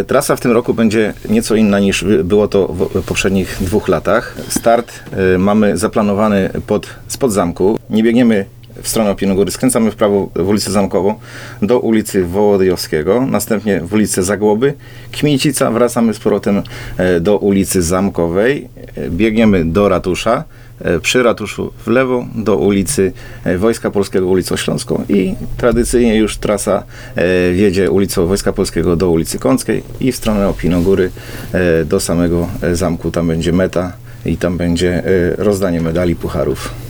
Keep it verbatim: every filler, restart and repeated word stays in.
Trasa w tym roku będzie nieco inna niż było to w poprzednich dwóch latach. Start y, mamy zaplanowany pod, spod zamku. Nie biegniemy w stronę Opinogóry, skręcamy w prawo w ulicę Zamkową do ulicy Wołodyjowskiego, następnie w ulicę Zagłoby, Kmiecica, wracamy z powrotem do ulicy Zamkowej, biegniemy do ratusza, przy ratuszu w lewo do ulicy Wojska Polskiego, ulicą Śląską i tradycyjnie już trasa wiedzie ulicą Wojska Polskiego do ulicy Kąckiej i w stronę Opinogóry do samego zamku. Tam będzie meta i tam będzie rozdanie medali, pucharów.